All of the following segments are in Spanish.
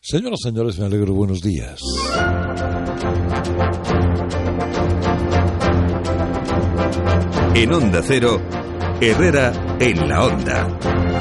Señoras y señores, me alegro, buenos días. En Onda Cero, Herrera en la Onda.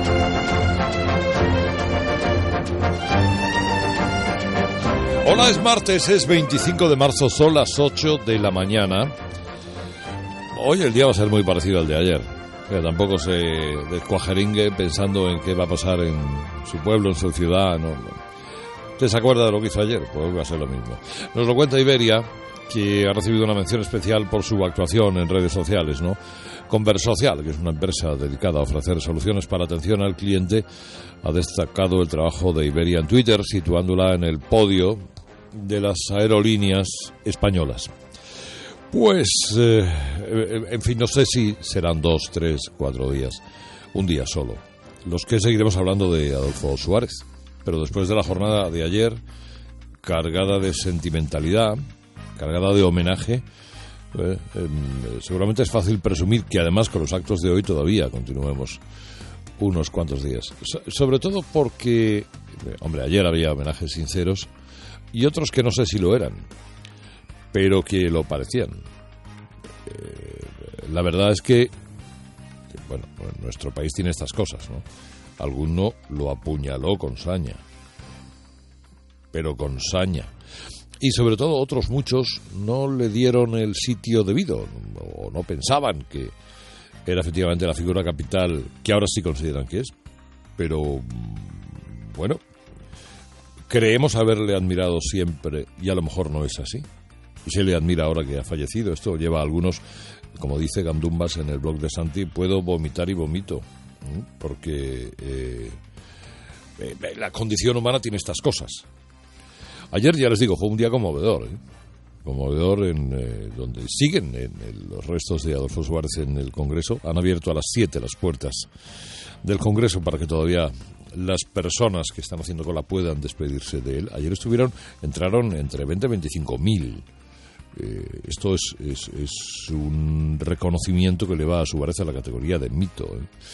Hola, es martes, es 25 de marzo, son las 8 de la mañana. Hoy el día va a ser muy parecido al de ayer. Tampoco se descuajeringue pensando en qué va a pasar en su pueblo, en su ciudad. No. ¿Usted se acuerda de lo que hizo ayer? Pues va a ser lo mismo. Nos lo cuenta Iberia, que ha recibido una mención especial por su actuación en redes sociales, ¿no? Conversocial, que es una empresa dedicada a ofrecer soluciones para atención al cliente, ha destacado el trabajo de Iberia en Twitter, situándola en el podio de las aerolíneas españolas. Pues, en fin, no sé si serán 2, 3, 4 días, un día solo, los que seguiremos hablando de Adolfo Suárez. Pero después de la jornada de ayer, cargada de sentimentalidad, cargada de homenaje, seguramente es fácil presumir que además con los actos de hoy todavía continuemos unos cuantos días. Sobre todo porque, hombre, ayer había homenajes sinceros y otros que no sé si lo eran, pero que lo parecían. La verdad es que, bueno, nuestro país tiene estas cosas, ¿no? Alguno lo apuñaló con saña, pero con saña. Y sobre todo otros muchos no le dieron el sitio debido, o no pensaban que era efectivamente la figura capital que ahora sí consideran que es. Pero, bueno, creemos haberle admirado siempre y a lo mejor no es así. Y se le admira ahora que ha fallecido. Esto lleva a algunos, como dice Gandumbas en el blog de Santi, puedo vomitar y vomito. Porque la condición humana tiene estas cosas. Ayer, ya les digo, fue un día conmovedor, conmovedor en donde siguen los restos de Adolfo Suárez en el Congreso. Han abierto a las 7 las puertas del Congreso para que todavía las personas que están haciendo cola puedan despedirse de él. Ayer entraron entre 20 y 25.000. Esto es un reconocimiento que le va a Suárez a la categoría de mito.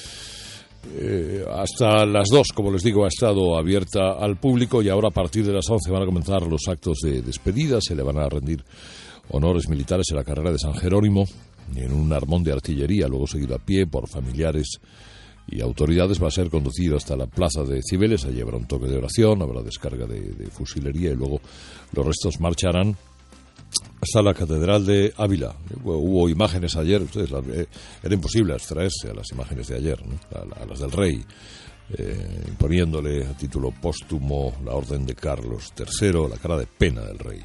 Hasta las 2, como les digo, ha estado abierta al público y ahora a partir de las 11 van a comenzar los actos de despedida. Se le van a rendir honores militares en la carrera de San Jerónimo en un armón de artillería, luego seguido a pie por familiares y autoridades. Va a ser conducido hasta la plaza de Cibeles, allí habrá un toque de oración, habrá descarga de fusilería y luego los restos marcharán hasta la Catedral de Ávila. Hubo imágenes ayer, era imposible abstraerse a las imágenes de ayer, ¿no? A las del rey, imponiéndole a título póstumo la orden de Carlos III, la cara de pena del rey.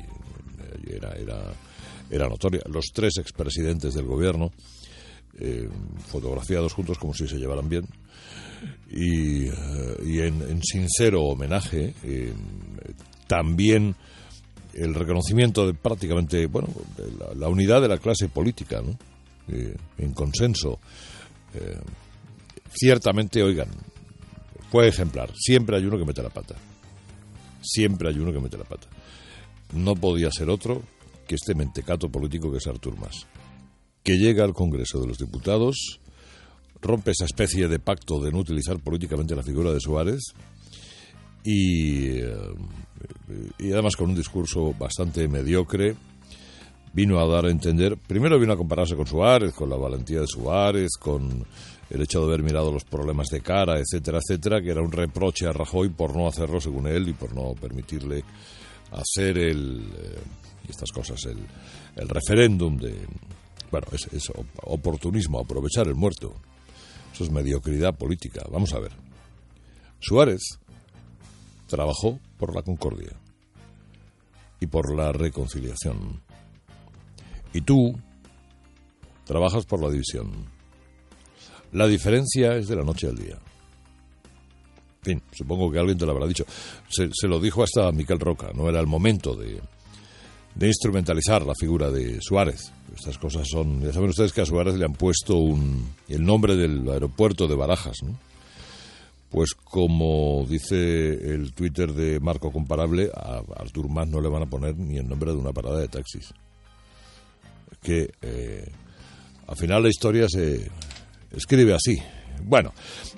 Era notoria. Los 3 expresidentes del gobierno, fotografiados juntos como si se llevaran bien, y en sincero homenaje, también el reconocimiento de prácticamente, bueno, la unidad de la clase política, ¿no? En consenso. Ciertamente, oigan, fue ejemplar. Siempre hay uno que mete la pata. Siempre hay uno que mete la pata. No podía ser otro que este mentecato político que es Artur Mas, que llega al Congreso de los Diputados, rompe esa especie de pacto de no utilizar políticamente la figura de Suárez y además con un discurso bastante mediocre. Vino a dar a entender, primero vino a compararse con Suárez, con la valentía de Suárez, con el hecho de haber mirado los problemas de cara, etcétera, etcétera, que era un reproche a Rajoy por no hacerlo según él y por no permitirle hacer estas cosas, el referéndum de, bueno, es oportunismo, aprovechar el muerto. Eso es mediocridad política. Vamos a ver. Suárez trabajó por la concordia y por la reconciliación. Y tú trabajas por la división. La diferencia es de la noche al día. En fin, supongo que alguien te lo habrá dicho. Se lo dijo hasta Miquel Roca. No era el momento de instrumentalizar la figura de Suárez. Estas cosas son... Ya saben ustedes que a Suárez le han puesto el nombre del aeropuerto de Barajas, ¿no? Pues como dice el Twitter de Marco Comparable, a Artur Mas no le van a poner ni el nombre de una parada de taxis. Que al final la historia se escribe así, Bueno,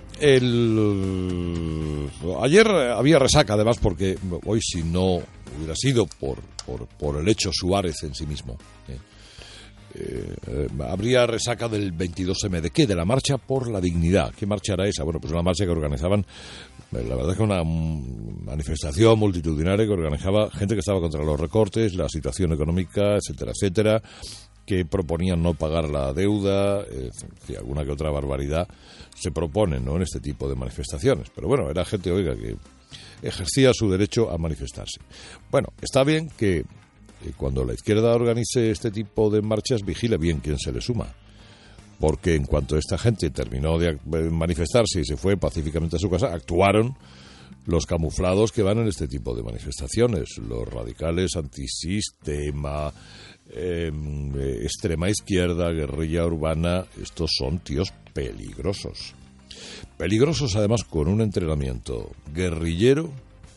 ayer había resaca, además, porque hoy, si no hubiera sido por el hecho Suárez en sí mismo, habría resaca del 22M. ¿De qué? De la Marcha por la Dignidad. ¿Qué marcha era esa? Bueno, pues una marcha que organizaban, la verdad, que una manifestación multitudinaria que organizaba gente que estaba contra los recortes, la situación económica, etcétera, etcétera, que proponían no pagar la deuda, alguna que otra barbaridad se propone, ¿no?, en este tipo de manifestaciones. Pero bueno, era gente, oiga, que ejercía su derecho a manifestarse. Bueno, está bien que cuando la izquierda organice este tipo de marchas, vigile bien quién se le suma. Porque en cuanto esta gente terminó de manifestarse y se fue pacíficamente a su casa, actuaron los camuflados que van en este tipo de manifestaciones, los radicales antisistema, extrema izquierda, guerrilla urbana. Estos son tíos peligrosos. Peligrosos, además, con un entrenamiento guerrillero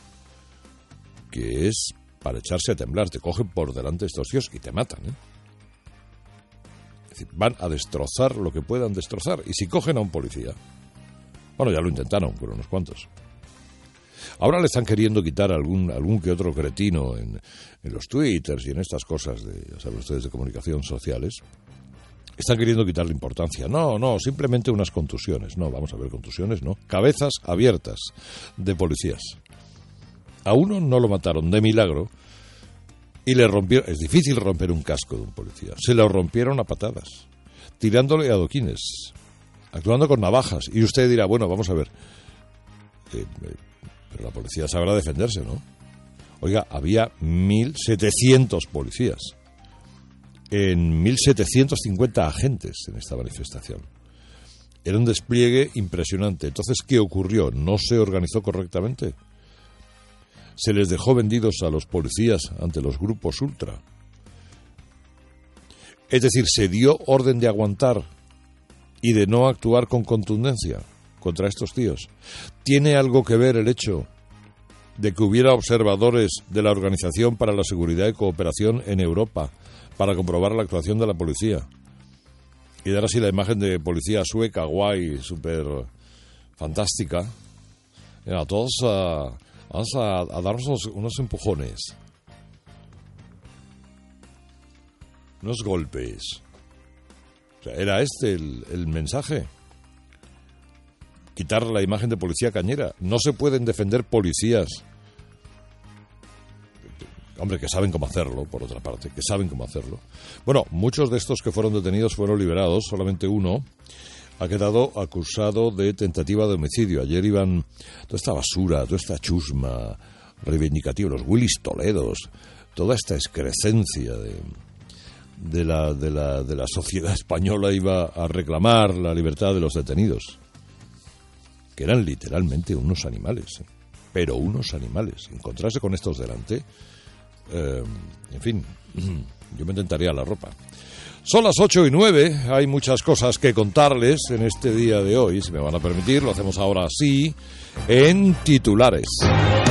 que es para echarse a temblar. Te cogen por delante estos tíos y te matan, ¿eh? Es decir, van a destrozar lo que puedan destrozar. Y si cogen a un policía, bueno, ya lo intentaron con unos cuantos. Ahora le están queriendo quitar algún que otro cretino en los twitters y en estas cosas ya saben ustedes, de comunicación sociales. Están queriendo quitarle importancia. No, simplemente unas contusiones. No, vamos a ver, contusiones, no. Cabezas abiertas de policías. A uno no lo mataron de milagro y le rompieron. Es difícil romper un casco de un policía. Se lo rompieron a patadas, tirándole adoquines, actuando con navajas. Y usted dirá, bueno, vamos a ver, pero la policía sabrá defenderse, ¿no? Oiga, había 1.700 policías, en 1.750 agentes en esta manifestación. Era un despliegue impresionante. Entonces, ¿qué ocurrió? ¿No se organizó correctamente? ¿Se les dejó vendidos a los policías ante los grupos ultra? Es decir, ¿se dio orden de aguantar y de no actuar con contundencia contra estos tíos? ¿Tiene algo que ver el hecho de que hubiera observadores de la Organización para la Seguridad y Cooperación en Europa para comprobar la actuación de la policía y dar así la imagen de policía sueca, guay, súper fantástica? A todos vamos a darnos unos empujones, unos golpes. O sea, era este el mensaje. Quitar la imagen de policía cañera. No se pueden defender policías, hombre, que saben cómo hacerlo, por otra parte, que saben cómo hacerlo. Bueno, muchos de estos que fueron detenidos fueron liberados, solamente uno ha quedado acusado de tentativa de homicidio. Ayer iban toda esta basura, toda esta chusma reivindicativa, los Willis Toledos, toda esta excrescencia de la sociedad española iba a reclamar la libertad de los detenidos, que eran literalmente unos animales, pero unos animales. Encontrarse con estos delante, en fin, yo me tentaría la ropa. Son las 8:09, hay muchas cosas que contarles en este día de hoy. Si me van a permitir, lo hacemos ahora así, en titulares.